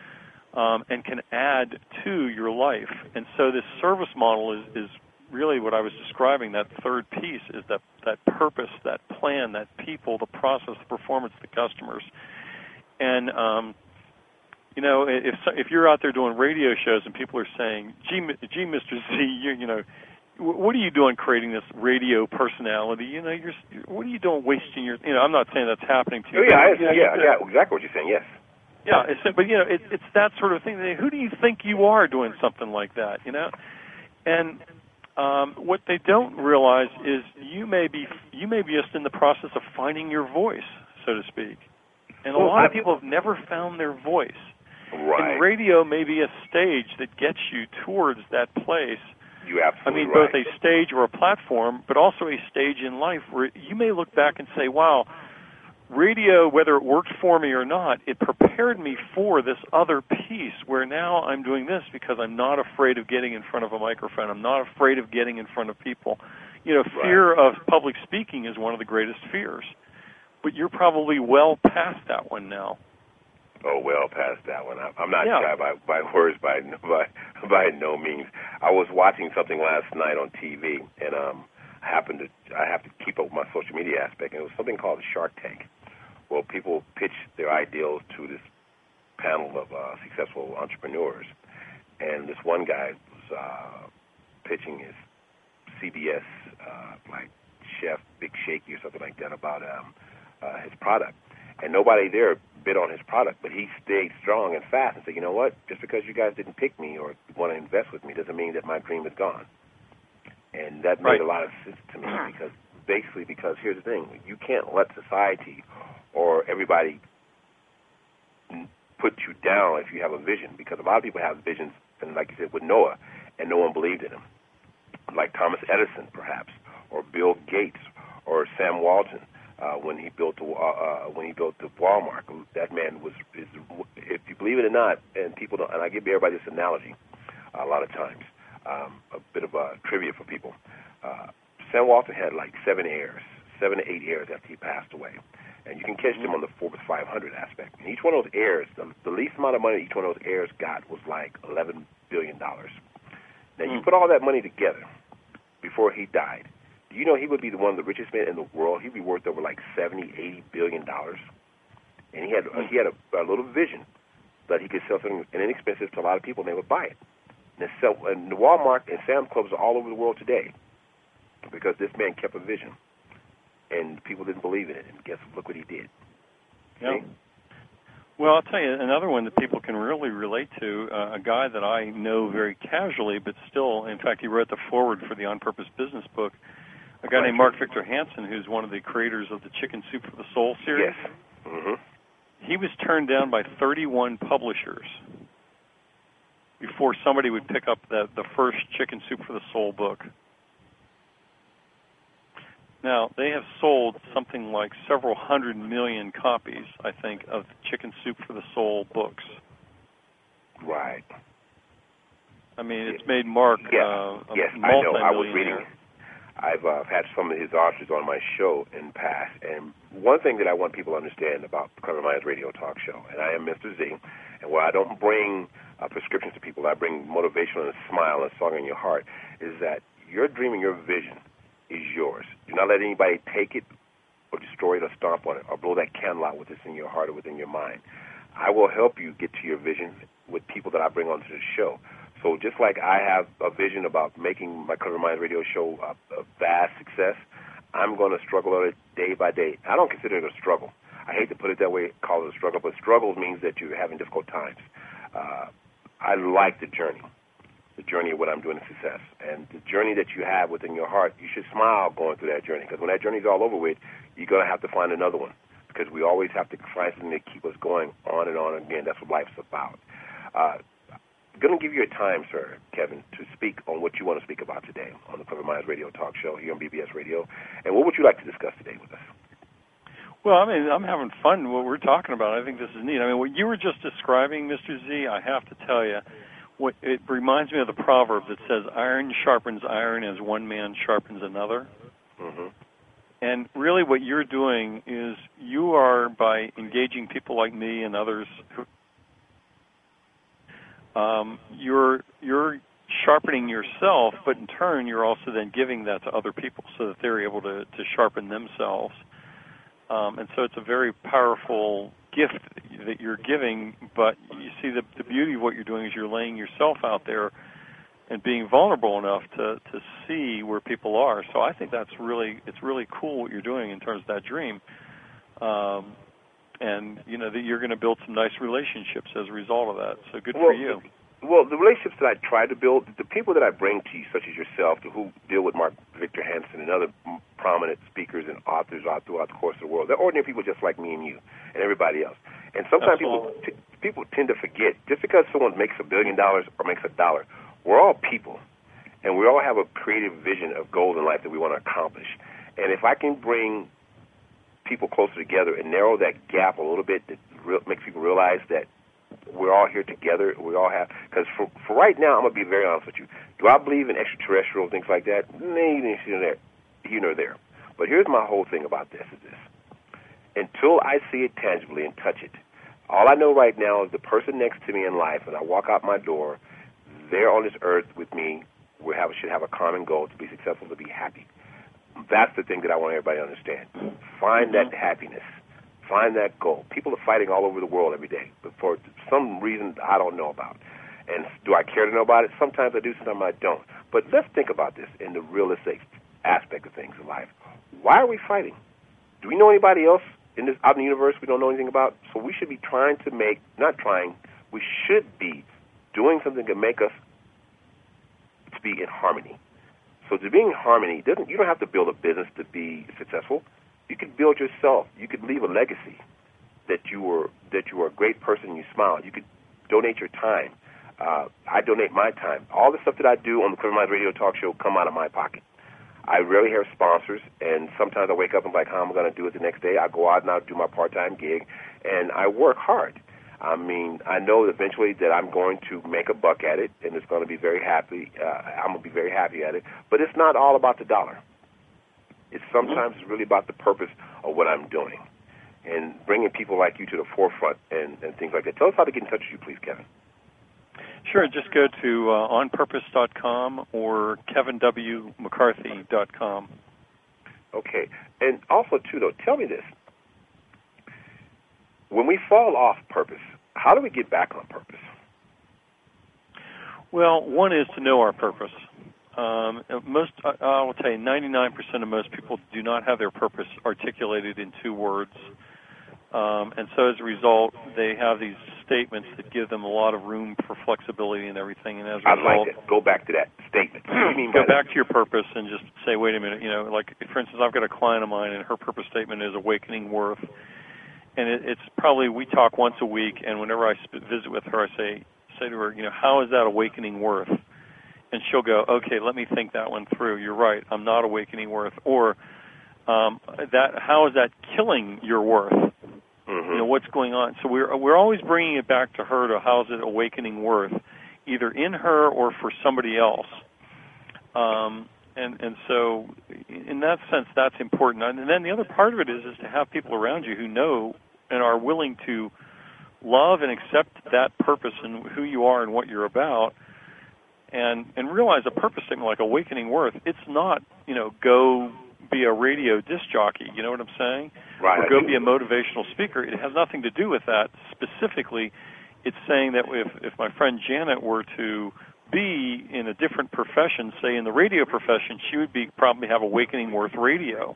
um, and can add to your life. And so this service model is, is really what I was describing. That third piece is that, that purpose, that plan, that people, the process, the performance, the customers. And, um, you know, if if you're out there doing radio shows and people are saying, gee, gee Mister Z, you, you know, what are you doing creating this radio personality? You know, you're what are you doing wasting your, you know, I'm not saying that's happening to you. Oh, yeah, but, I, you know, yeah, you, yeah, exactly what you're saying, yes. Yeah, it's, but, you know, it, it's that sort of thing. Who do you think you are doing something like that, you know? And um, what they don't realize is you may be you may be just in the process of finding your voice, so to speak. And a well, lot I, of people have never found their voice. Right. And radio may be a stage that gets you towards that place. You absolutely I mean, right. both a stage or a platform, but also a stage in life where you may look back and say, wow, radio, whether it worked for me or not, it prepared me for this other piece where now I'm doing this because I'm not afraid of getting in front of a microphone. I'm not afraid of getting in front of people. You know, fear right. of public speaking is one of the greatest fears. But you're probably well past that one now. Oh, well past that one. I'm not yeah. shy by, by words by, by by no means. I was watching something last night on T V, and um, I happened to I have to keep up with my social media aspect, and it was something called Shark Tank. Well, people pitch their ideals to this panel of uh, successful entrepreneurs, and this one guy was uh, pitching his C B S uh, like Chef Big Shaky or something like that about um, uh, his product, and nobody there bid on his product, but he stayed strong and fast and said, you know what, just because you guys didn't pick me or want to invest with me doesn't mean that my dream is gone. And that made right. a lot of sense to me because basically because here's the thing, you can't let society or everybody put you down if you have a vision, because a lot of people have visions, and like you said, with Noah, and no one believed in him. Like Thomas Edison, perhaps, or Bill Gates, or Sam Walton. Uh, when he built the uh, uh, when he built the Walmart, that man was, is, if you believe it or not, and people don't, and I give everybody this analogy uh, a lot of times, um, a bit of uh, trivia for people. Uh, Sam Walton had like seven heirs, seven to eight heirs after he passed away, and you can catch them on the Forbes five hundred aspect. And each one of those heirs, the, the least amount of money each one of those heirs got was like eleven billion dollars. Now mm. you put all that money together before he died. Do you know he would be the one of the richest men in the world? He'd be worth over like seventy, eighty billion dollars. And he had uh, he had a, a little vision that he could sell something inexpensive to a lot of people, and they would buy it. And, sell, and the Walmart and Sam's Clubs are all over the world today. because this man kept a vision, and people didn't believe in it. And guess look what he did. Yeah. Well, I'll tell you another one that people can really relate to. Uh, a guy that I know very casually, but still, in fact, he wrote the foreword for the On Purpose business book. A guy named Mark Victor Hansen, who's one of the creators of the Chicken Soup for the Soul series. Yes. Mm-hmm. He was turned down by thirty-one publishers before somebody would pick up the, the first Chicken Soup for the Soul book. Now, they have sold something like several hundred million copies, I think, of Chicken Soup for the Soul books. Right. I mean, it's made Mark yeah. uh, a yes, I know. I was reading. multi-millionaire. I've uh, had some of his authors on my show in the past, and one thing that I want people to understand about Clever Minds Radio Talk Show, and I am Mister Z, and while I don't bring uh, prescriptions to people, I bring motivation and a smile and a song in your heart, is that your dream and your vision is yours. Do not let anybody take it or destroy it or stomp on it or blow that candle out with this in your heart or within your mind. I will help you get to your vision with people that I bring onto the show. So just like I have a vision about making my Clever Minds Radio show a, a vast success, I'm going to struggle on it day by day. I don't consider it a struggle. I hate to put it that way, call it a struggle, but struggle means that you're having difficult times. Uh, I like the journey, the journey of what I'm doing in success. And the journey that you have within your heart, you should smile going through that journey, because when that journey's all over with, you're going to have to find another one, because we always have to find something to keep us going on and on again. That's what life's about. Uh, I'm going to give you a time, sir, Kevin, to speak on what you want to speak about today on the Clever Minds Radio Talk Show here on B B S Radio. And what would you like to discuss today with us? Well, I mean, I'm having fun what we're talking about. I think this is neat. I mean, what you were just describing, Mister Z, I have to tell you, what, it reminds me of the proverb that says, iron sharpens iron as one man sharpens another. Mm-hmm. And really what you're doing is you are, by engaging people like me and others who Um, you're you're sharpening yourself, but in turn you're also then giving that to other people so that they're able to, to sharpen themselves. Um, and so it's a very powerful gift that you're giving, but you see the, the beauty of what you're doing is you're laying yourself out there and being vulnerable enough to, to see where people are. So I think that's really, it's really cool what you're doing in terms of that dream. Um, And, you know, that you're going to build some nice relationships as a result of that. So good well, for you. Well, the relationships that I try to build, the people that I bring to you, such as yourself, who deal with Mark Victor Hansen and other prominent speakers and authors out throughout the course of the world, they're ordinary people just like me and you and everybody else. And sometimes people t- people tend to forget, just because someone makes a billion dollars or makes a dollar, we're all people. And we all have a creative vision of goals in life that we want to accomplish. And if I can bring people closer together and narrow that gap a little bit, that re- makes people realize that we're all here together. We all have, because for, for right now, I'm going to be very honest with you. Do I believe in extraterrestrial things like that? Neither here nor there. But here's my whole thing about this is this. Until I see it tangibly and touch it, all I know right now is the person next to me in life, and I walk out my door, they're on this earth with me. We have, should have a common goal to be successful, to be happy. That's the thing that I want everybody to understand. Find that happiness. Find that goal. People are fighting all over the world every day, but for some reason I don't know about. And do I care to know about it? Sometimes I do, sometimes I don't. But let's think about this in the realistic aspect of things in life. Why are we fighting? Do we know anybody else in this out in the universe we don't know anything about? So we should be trying to make, not trying, we should be doing something to make us to be in harmony. So to be in harmony, doesn't you don't have to build a business to be successful. You could build yourself. You could leave a legacy that you were that you were a great person. You smiled. You could donate your time. Uh, I donate my time. All the stuff that I do on the Clever Minds Radio Talk Show come out of my pocket. I rarely have sponsors, and sometimes I wake up and I'm like, how am I going to do it the next day? I go out and I do my part-time gig, and I work hard. I mean, I know eventually that I'm going to make a buck at it, and it's going to be very happy. Uh, I'm going to be very happy at it. But it's not all about the dollar. It's sometimes it's really about the purpose of what I'm doing, and bringing people like you to the forefront and, and things like that. Tell us how to get in touch with you, please, Kevin. Sure. Just go to uh, on purpose dot com or kevin w mccarthy dot com. Okay. And also, too, though, tell me this. When we fall off purpose, how do we get back on purpose? Well, one is to know our purpose. Um, most, uh, I will tell you, ninety-nine percent of most people do not have their purpose articulated in two words. Um, and so as a result, they have these statements that give them a lot of room for flexibility and everything. And as a I result, like it. Go back to that statement. What do you mean go by back that? to your purpose and just say, wait a minute, you know, like, for instance, I've got a client of mine and her purpose statement is awakening worth. And it, it's probably, we talk once a week, and whenever I sp- visit with her, I say, say to her, you know, how is that awakening worth? And she'll go, okay, let me think that one through. You're right, I'm not awakening worth. Or um, that, how is that killing your worth? Mm-hmm. You know, what's going on? So we're we're always bringing it back to her to how's it awakening worth, either in her or for somebody else. Um, and and so in that sense, that's important. And then the other part of it is is to have people around you who know and are willing to love and accept that purpose and who you are and what you're about, and and realize a purpose statement like awakening worth. It's not, you know, go be a radio disc jockey, you know what I'm saying? Right. Or go be a motivational speaker. It has nothing to do with that specifically. It's saying that if, if my friend Janet were to be in a different profession, say in the radio profession, she would be probably have Awakening Worth Radio.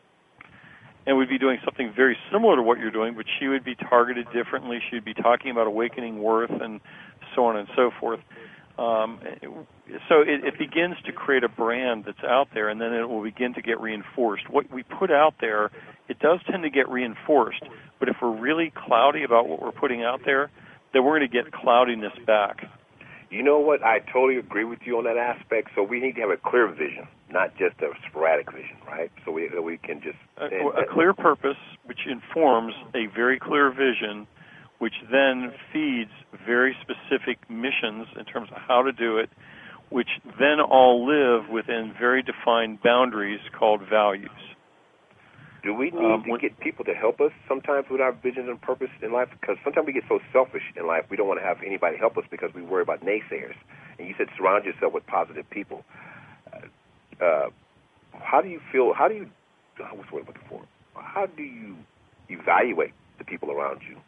And would be doing something very similar to what you're doing, but she would be targeted differently. She would be talking about awakening worth and so on and so forth. Um, so it, it begins to create a brand that's out there, and then it will begin to get reinforced. What we put out there, it does tend to get reinforced, but if we're really cloudy about what we're putting out there, then we're going to get cloudiness back. You know what? I totally agree with you on that aspect. So we need to have a clear vision, not just a sporadic vision, right? So we we can just... A, a clear purpose, which informs a very clear vision, which then feeds very specific missions in terms of how to do it, which then all live within very defined boundaries called values. Do we need um, to when, get people to help us sometimes with our vision and purpose in life? Because sometimes we get so selfish in life, we don't want to have anybody help us because we worry about naysayers. And you said surround yourself with positive people. Uh, uh, how do you feel, how do you, what's the word I'm looking for? How do you evaluate the people around you?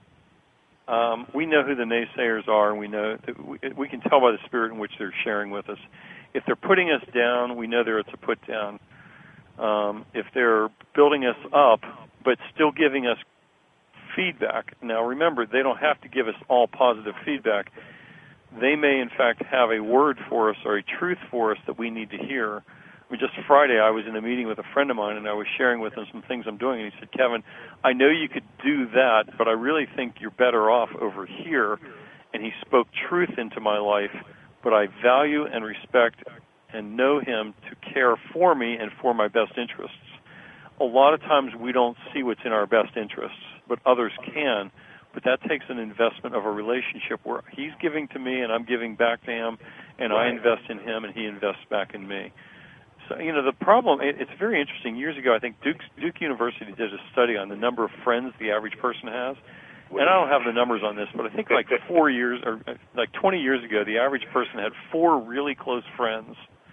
Um, we know who the naysayers are, and we know that we, we can tell by the spirit in which they're sharing with us. If they're putting us down, we know there it's a put down. Um, if they're building us up, but still giving us feedback. Now, remember, they don't have to give us all positive feedback. They may, in fact, have a word for us or a truth for us that we need to hear. I mean, just Friday, I was in a meeting with a friend of mine, and I was sharing with him some things I'm doing, and he said, Kevin, I know you could do that, but I really think you're better off over here. And he spoke truth into my life, but I value and respect and know him to care for me and for my best interests. A lot of times we don't see what's in our best interests, but others can. But that takes an investment of a relationship where he's giving to me and I'm giving back to him, and I invest in him and he invests back in me. So, you know, the problem, it, it's very interesting. Years ago, I think Duke, Duke University did a study on the number of friends the average person has. And I don't have the numbers on this, but I think like four years or like twenty years ago, the average person had four really close friends.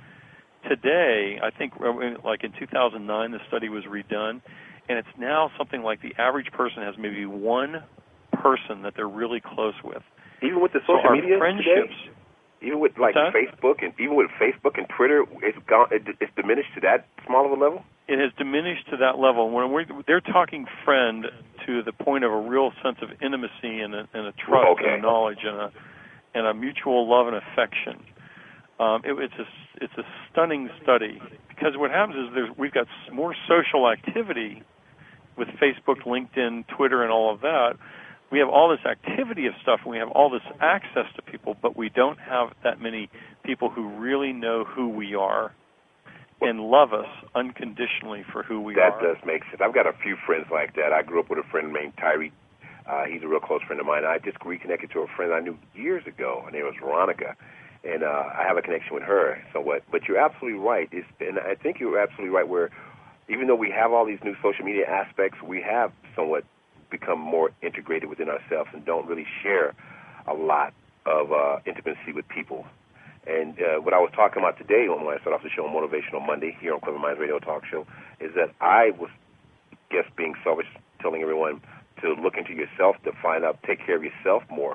Today, I think like in two thousand nine, the study was redone, and it's now something like the average person has maybe one person that they're really close with. Even with the social so our media friendships, today? Even with like Facebook and even with Facebook and Twitter, it's gone. It's diminished to that small of a level. It has diminished to that level. When we're, they're talking friend to the point of a real sense of intimacy and a, and a trust okay. and a knowledge and a and a mutual love and affection. Um, it, it's a it's a stunning study because what happens is there's, we've got more social activity with Facebook, LinkedIn, Twitter, and all of that. We have all this activity of stuff, and we have all this access to people, but we don't have that many people who really know who we are and love us unconditionally for who we that are. That does make sense. I've got a few friends like that. I grew up with a friend named Tyree. Uh, he's a real close friend of mine. I just reconnected to a friend I knew years ago. Her name was Veronica, and uh, I have a connection with her somewhat. But you're absolutely right. It's, and I think you're absolutely right where even though we have all these new social media aspects, we have somewhat become more integrated within ourselves and don't really share a lot of uh, intimacy with people. And uh, what I was talking about today when I started off the show on Motivational Monday here on Clever Minds Radio Talk Show is that I was just being selfish, telling everyone to look into yourself, to find out, take care of yourself more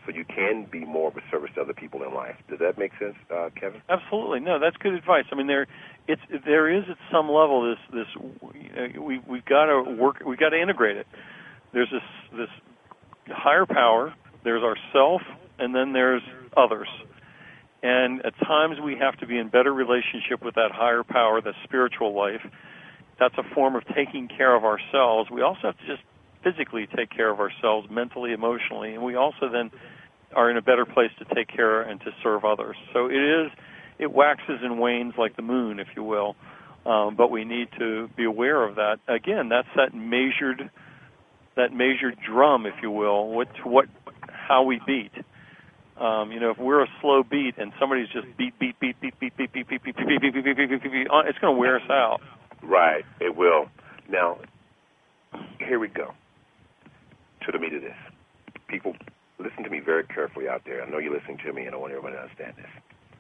so you can be more of a service to other people in life. Does that make sense, uh, Kevin? Absolutely. No, that's good advice. I mean, there, it's there is at some level this this uh, we we've got to work. We've got to integrate it. There's this this higher power. There's ourself, and then there's others. And at times we have to be in better relationship with that higher power, the spiritual life. That's a form of taking care of ourselves. We also have to just physically take care of ourselves, mentally, emotionally, and we also then are in a better place to take care and to serve others. So it is, it waxes and wanes like the moon, if you will, um, but we need to be aware of that. Again, that's that measured, that measured drum, if you will, what what how we beat. Um, you know, if we're a slow beat and somebody's just beat, beat, beat, beat, beat, beat, beat, beat, beat, beat, beat, beat, beat, beat, beat, beat, beat, it's going to wear us out. Right, it will. Now, here we go to the meat of this. People, listen to me very carefully out there. I know you're listening to me, and I want everybody to understand this.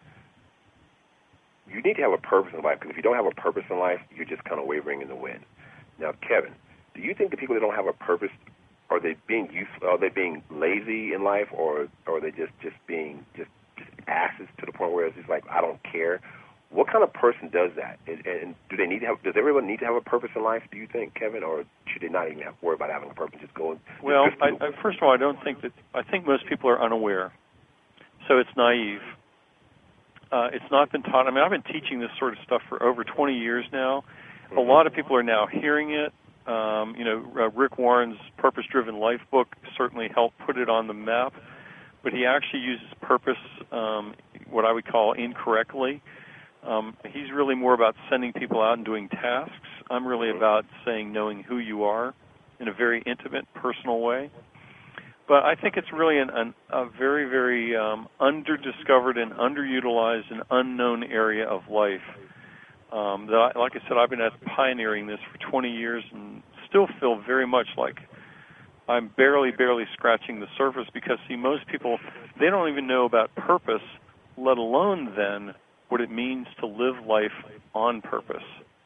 You need to have a purpose in life, because if you don't have a purpose in life, you're just kind of wavering in the wind. Now, Kevin, do you think the people that don't have a purpose, are they being useful, are they being lazy in life, or, or are they just, just being just, just asses to the point where it's just like, I don't care? What kind of person does that? And, and do they need to have? Does everyone need to have a purpose in life? Do you think, Kevin, or should they not even have to worry about having a purpose? Just go. And, well, I, I, first of all, I don't think that. I think most people are unaware, so it's naive. Uh, it's not been taught. I mean, I've been teaching this sort of stuff for over twenty years now. Mm-hmm. A lot of people are now hearing it. Um, you know, uh, Rick Warren's Purpose-Driven Life book certainly helped put it on the map, but he actually uses purpose, um, what I would call incorrectly. Um, he's really more about sending people out and doing tasks. I'm really about saying knowing who you are in a very intimate, personal way. But I think it's really an, an, a very, very um, under-discovered and underutilized and unknown area of life. Um, that I, like I said, I've been pioneering this for twenty years and still feel very much like I'm barely, barely scratching the surface because, see, most people, they don't even know about purpose, let alone then what it means to live life on purpose.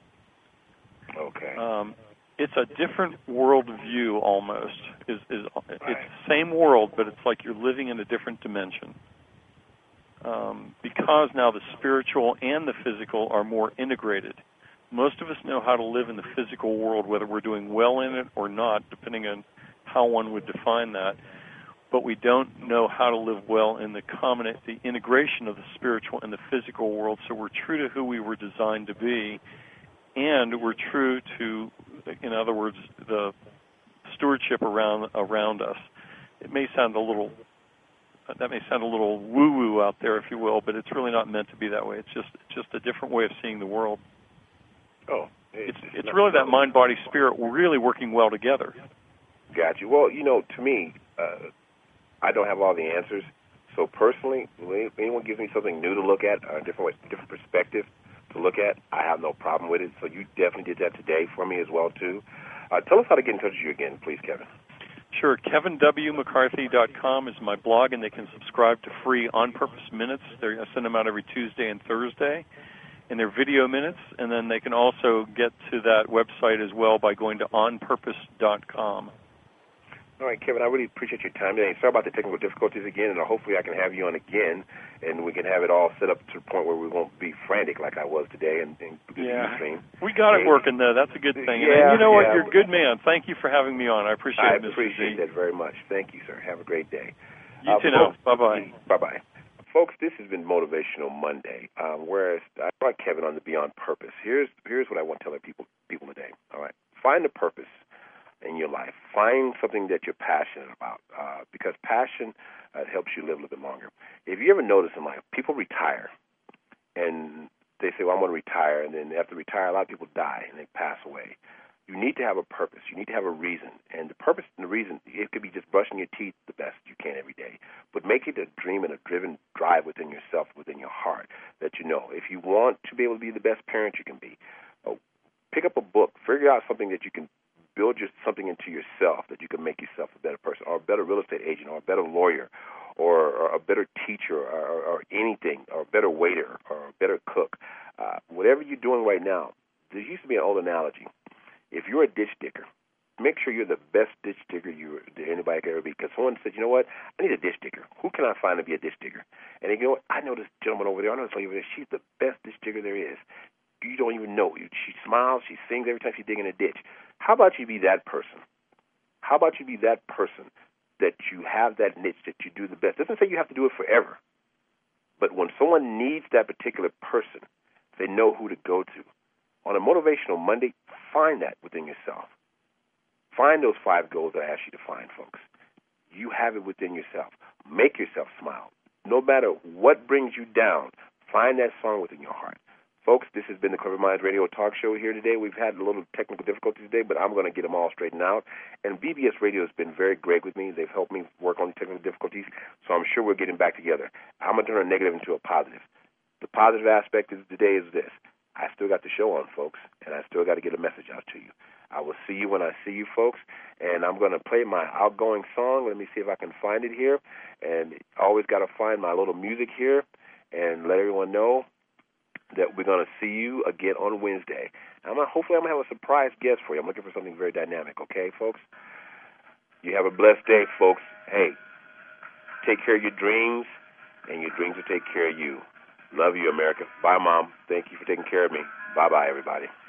Okay. Um, it's a different world view almost. Is is It's the same world, but it's like you're living in a different dimension. Um, because now the spiritual and the physical are more integrated. Most of us know how to live in the physical world, whether we're doing well in it or not, depending on how one would define that. But we don't know how to live well in the common, the integration of the spiritual and the physical world. So we're true to who we were designed to be, and we're true to, in other words, the stewardship around around us. It may sound a little, that may sound a little woo-woo out there, if you will, but it's really not meant to be that way. It's just just a different way of seeing the world. Oh, it's it's, it's really that mind, body, spirit really working well together. Got you. Well, you know, to me. Uh, I don't have all the answers, so personally, when anyone gives me something new to look at, a different way, different perspective to look at, I have no problem with it. So you definitely did that today for me as well too. Uh, tell us how to get in touch with you again, please, Kevin. Sure. Kevin W McCarthy dot com is my blog, and they can subscribe to free On Purpose Minutes. They're, I send them out every Tuesday and Thursday, and they're video minutes. And then they can also get to that website as well by going to on purpose dot com. All right, Kevin, I really appreciate your time today. Sorry about the technical difficulties again, and hopefully I can have you on again, and we can have it all set up to the point where we won't be frantic like I was today. And, and yeah, stream. we got hey, it working, though. That's a good thing. Yeah, and you know yeah. what? You're a good man. Thank you for having me on. I appreciate I it, Mister appreciate Z. that very much. Thank you, sir. Have a great day. You uh, too now. Bye-bye. Bye-bye. Folks, this has been Motivational Monday, um, whereas I brought Kevin on the Beyond Purpose. Here's here's what I want to tell people, people today. All right, find a purpose in your life. Find something that you're passionate about, uh, because passion uh, helps you live a little bit longer. If you ever notice in life, people retire, and they say, well, I'm going to retire, and then after they retire, a lot of people die, and they pass away. You need to have a purpose. You need to have a reason. And the purpose and the reason, it could be just brushing your teeth the best you can every day. But make it a dream and a driven drive within yourself, within your heart, that you know. If you want to be able to be the best parent you can be, oh, pick up a book. Figure out something that you can build your, something into yourself that you can make yourself a better person, or a better real estate agent, or a better lawyer, or, or a better teacher, or, or anything, or a better waiter, or a better cook. Uh, whatever you're doing right now, there used to be an old analogy. If you're a ditch digger, make sure you're the best ditch digger you anybody could ever be. Because someone said, you know what, I need a ditch digger. Who can I find to be a ditch digger? And you know what, I know this gentleman over there. I know this lady over there. She's the best ditch digger there is. You don't even know. She smiles. She sings every time she's digging a ditch. How about you be that person? How about you be that person that you have that niche that you do the best? It doesn't say you have to do it forever. But when someone needs that particular person, they know who to go to. On a Motivational Monday, find that within yourself. Find those five goals that I asked you to find, folks. You have it within yourself. Make yourself smile. No matter what brings you down, find that song within your heart. Folks, this has been the Clever Minds Radio Talk Show here today. We've had a little technical difficulties today, but I'm going to get them all straightened out. And B B S Radio has been very great with me. They've helped me work on the technical difficulties, so I'm sure we're getting back together. I'm going to turn a negative into a positive. The positive aspect of today is this. I still got the show on, folks, and I still got to get a message out to you. I will see you when I see you, folks, and I'm going to play my outgoing song. Let me see if I can find it here. And always got to find my little music here and let everyone know that we're going to see you again on Wednesday. I'm gonna, hopefully I'm going to have a surprise guest for you. I'm looking for something very dynamic, okay, folks? You have a blessed day, folks. Hey, take care of your dreams, and your dreams will take care of you. Love you, America. Bye, Mom. Thank you for taking care of me. Bye-bye, everybody.